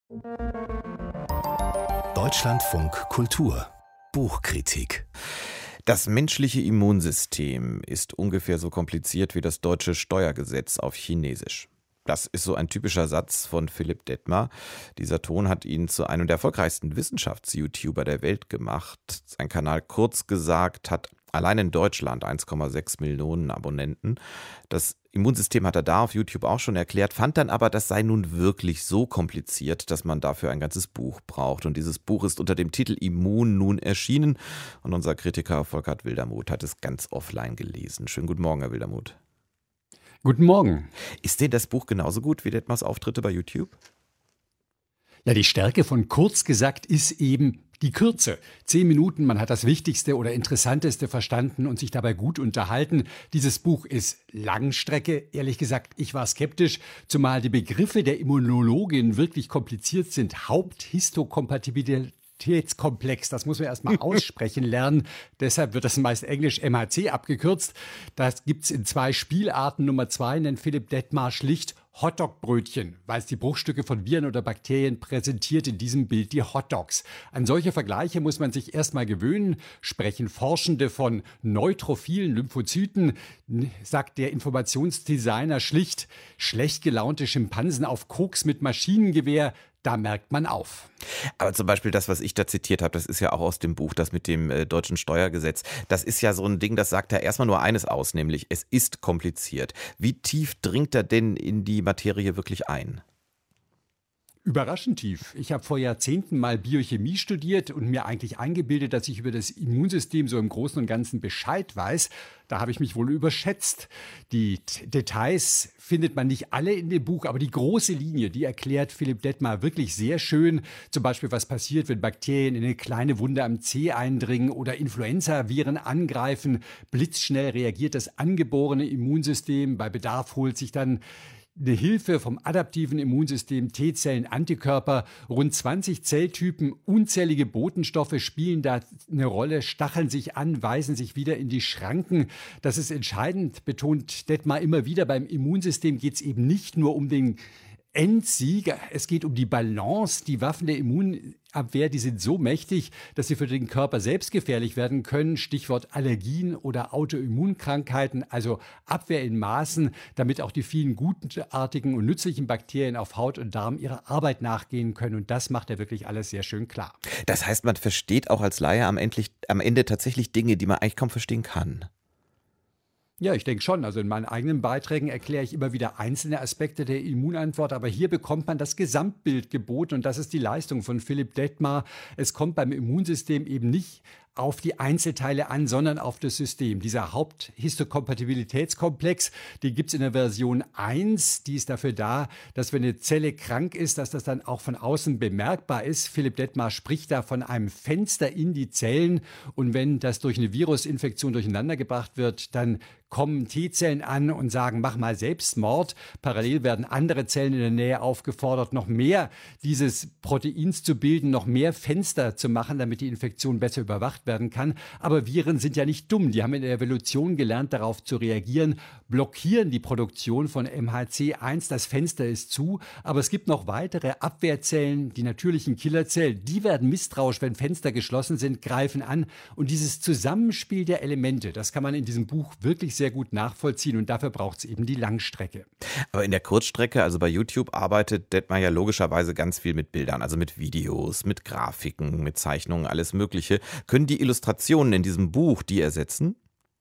Deutschlandfunk Kultur Buchkritik. Das menschliche Immunsystem ist ungefähr so kompliziert wie das deutsche Steuergesetz auf Chinesisch. Das ist so ein typischer Satz von Philipp Dettmer. Dieser Ton hat ihn zu einem der erfolgreichsten Wissenschafts-YouTuber der Welt gemacht. Sein Kanal Kurz gesagt hat allein in Deutschland 1,6 Millionen Abonnenten. Das Immunsystem hat er da auf YouTube auch schon erklärt, fand dann aber, das sei nun wirklich so kompliziert, dass man dafür ein ganzes Buch braucht. Und dieses Buch ist unter dem Titel Immun nun erschienen. Und unser Kritiker Volkert Wildermuth hat es ganz offline gelesen. Schönen guten Morgen, Herr Wildermuth. Guten Morgen. Ist denn das Buch genauso gut wie Dettmers Auftritte bei YouTube? Ja, die Stärke von Kurz gesagt ist eben die Kürze. 10 Minuten, man hat das Wichtigste oder Interessanteste verstanden und sich dabei gut unterhalten. Dieses Buch ist Langstrecke. Ehrlich gesagt, ich war skeptisch, zumal die Begriffe der Immunologin wirklich kompliziert sind. Haupthistokompatibilitätskomplex, das muss man erstmal aussprechen lernen. Deshalb wird das meist Englisch MHC abgekürzt. Das gibt's in 2 Spielarten. Nummer 2 nennt Philipp Dettmar schlicht Hotdog-Brötchen, weil es die Bruchstücke von Viren oder Bakterien präsentiert, in diesem Bild die Hotdogs. An solche Vergleiche muss man sich erstmal gewöhnen. Sprechen Forschende von neutrophilen Lymphozyten, sagt der Informationsdesigner schlicht, schlecht gelaunte Schimpansen auf Koks mit Maschinengewehr. Da merkt man auf. Aber zum Beispiel das, was ich da zitiert habe, das ist ja auch aus dem Buch, das mit dem deutschen Steuergesetz. Das ist ja so ein Ding, das sagt ja erstmal nur eines aus, nämlich es ist kompliziert. Wie tief dringt er denn in die Materie wirklich ein? Überraschend tief. Ich habe vor Jahrzehnten mal Biochemie studiert und mir eigentlich eingebildet, dass ich über das Immunsystem so im Großen und Ganzen Bescheid weiß. Da habe ich mich wohl überschätzt. Die Details findet man nicht alle in dem Buch, aber die große Linie, die erklärt Philipp Dettmar wirklich sehr schön. Zum Beispiel, was passiert, wenn Bakterien in eine kleine Wunde am Zeh eindringen oder Influenza-Viren angreifen. Blitzschnell reagiert das angeborene Immunsystem. Bei Bedarf holt sich dann eine Hilfe vom adaptiven Immunsystem, T-Zellen, Antikörper, rund 20 Zelltypen, unzählige Botenstoffe spielen da eine Rolle, stacheln sich an, weisen sich wieder in die Schranken. Das ist entscheidend, betont Dettmar immer wieder. Beim Immunsystem geht es eben nicht nur um den Endsieg, es geht um die Balance. Die Waffen der Immunabwehr, die sind so mächtig, dass sie für den Körper selbst gefährlich werden können. Stichwort Allergien oder Autoimmunkrankheiten, also Abwehr in Maßen, damit auch die vielen gutartigen und nützlichen Bakterien auf Haut und Darm ihrer Arbeit nachgehen können. Und das macht er wirklich alles sehr schön klar. Das heißt, man versteht auch als Laie am Ende tatsächlich Dinge, die man eigentlich kaum verstehen kann. Ja, ich denke schon. Also in meinen eigenen Beiträgen erkläre ich immer wieder einzelne Aspekte der Immunantwort, aber hier bekommt man das Gesamtbild geboten und das ist die Leistung von Philipp Dettmar. Es kommt beim Immunsystem eben nicht auf die Einzelteile an, sondern auf das System. Dieser Haupthistokompatibilitätskomplex, den gibt es in der Version 1. Die ist dafür da, dass wenn eine Zelle krank ist, dass das dann auch von außen bemerkbar ist. Philipp Dettmar spricht da von einem Fenster in die Zellen. Und wenn das durch eine Virusinfektion durcheinandergebracht wird, dann kommen T-Zellen an und sagen, mach mal Selbstmord. Parallel werden andere Zellen in der Nähe aufgefordert, noch mehr dieses Proteins zu bilden, noch mehr Fenster zu machen, damit die Infektion besser überwacht werden kann. Aber Viren sind ja nicht dumm. Die haben in der Evolution gelernt, darauf zu reagieren, blockieren die Produktion von MHC1. Das Fenster ist zu. Aber es gibt noch weitere Abwehrzellen, die natürlichen Killerzellen. Die werden misstrauisch, wenn Fenster geschlossen sind, greifen an. Und dieses Zusammenspiel der Elemente, das kann man in diesem Buch wirklich sehr gut nachvollziehen. Und dafür braucht es eben die Langstrecke. Aber in der Kurzstrecke, also bei YouTube, arbeitet Dettmar ja logischerweise ganz viel mit Bildern, also mit Videos, mit Grafiken, mit Zeichnungen, alles Mögliche. Können die Illustrationen in diesem Buch die ersetzen?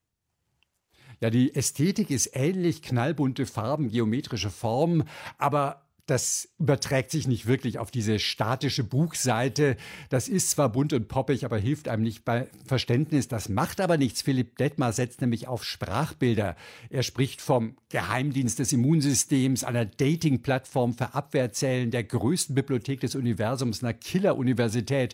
Ja, die Ästhetik ist ähnlich, knallbunte Farben, geometrische Formen, aber das überträgt sich nicht wirklich auf diese statische Buchseite. Das ist zwar bunt und poppig, aber hilft einem nicht bei Verständnis. Das macht aber nichts. Philipp Dettmar setzt nämlich auf Sprachbilder. Er spricht vom Geheimdienst des Immunsystems, einer Dating-Plattform für Abwehrzellen, der größten Bibliothek des Universums, einer Killer-Universität.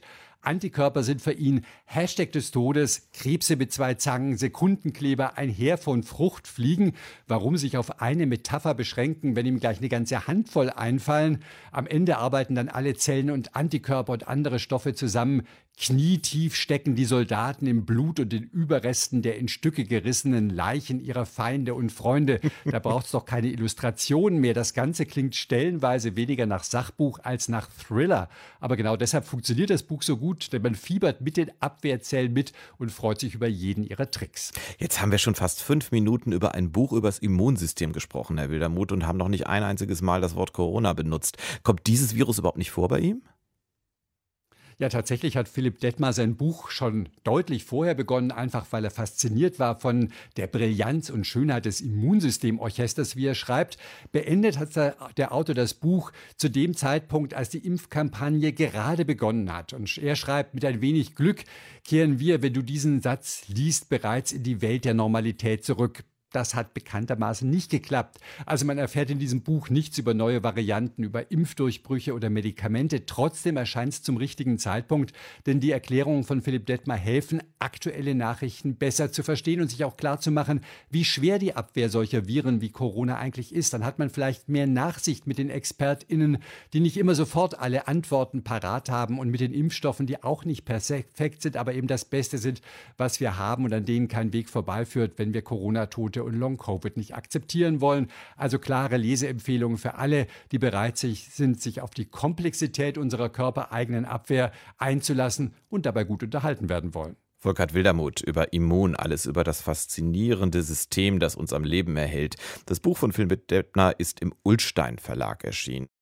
Antikörper sind für ihn Hashtag des Todes, Krebse mit 2 Zangen, Sekundenkleber, ein Heer von Fruchtfliegen. Warum sich auf eine Metapher beschränken, wenn ihm gleich eine ganze Handvoll einfallen? Am Ende arbeiten dann alle Zellen und Antikörper und andere Stoffe zusammen. Knietief stecken die Soldaten im Blut und den Überresten der in Stücke gerissenen Leichen ihrer Feinde und Freunde. Da braucht es doch keine Illustrationen mehr. Das Ganze klingt stellenweise weniger nach Sachbuch als nach Thriller. Aber genau deshalb funktioniert das Buch so gut, denn man fiebert mit den Abwehrzellen mit und freut sich über jeden ihrer Tricks. Jetzt haben wir schon fast 5 Minuten über ein Buch übers Immunsystem gesprochen, Herr Wildermuth, und haben noch nicht ein einziges Mal das Wort Corona benutzt. Kommt dieses Virus überhaupt nicht vor bei ihm? Ja, tatsächlich hat Philipp Dettmar sein Buch schon deutlich vorher begonnen, einfach weil er fasziniert war von der Brillanz und Schönheit des Immunsystemorchesters, wie er schreibt. Beendet hat der Autor das Buch zu dem Zeitpunkt, als die Impfkampagne gerade begonnen hat. Und er schreibt, mit ein wenig Glück kehren wir, wenn du diesen Satz liest, bereits in die Welt der Normalität zurück. Das hat bekanntermaßen nicht geklappt. Also man erfährt in diesem Buch nichts über neue Varianten, über Impfdurchbrüche oder Medikamente. Trotzdem erscheint es zum richtigen Zeitpunkt, denn die Erklärungen von Philipp Dettmar helfen, aktuelle Nachrichten besser zu verstehen und sich auch klarzumachen, wie schwer die Abwehr solcher Viren wie Corona eigentlich ist. Dann hat man vielleicht mehr Nachsicht mit den ExpertInnen, die nicht immer sofort alle Antworten parat haben, und mit den Impfstoffen, die auch nicht perfekt sind, aber eben das Beste sind, was wir haben und an denen kein Weg vorbeiführt, wenn wir Corona-Tote und Long-Covid nicht akzeptieren wollen. Also klare Leseempfehlungen für alle, die bereit sind, sich auf die Komplexität unserer körpereigenen Abwehr einzulassen und dabei gut unterhalten werden wollen. Volkert Wildermuth über Immun, alles über das faszinierende System, das uns am Leben erhält. Das Buch von Philipp Dettmar ist im Ullstein Verlag erschienen.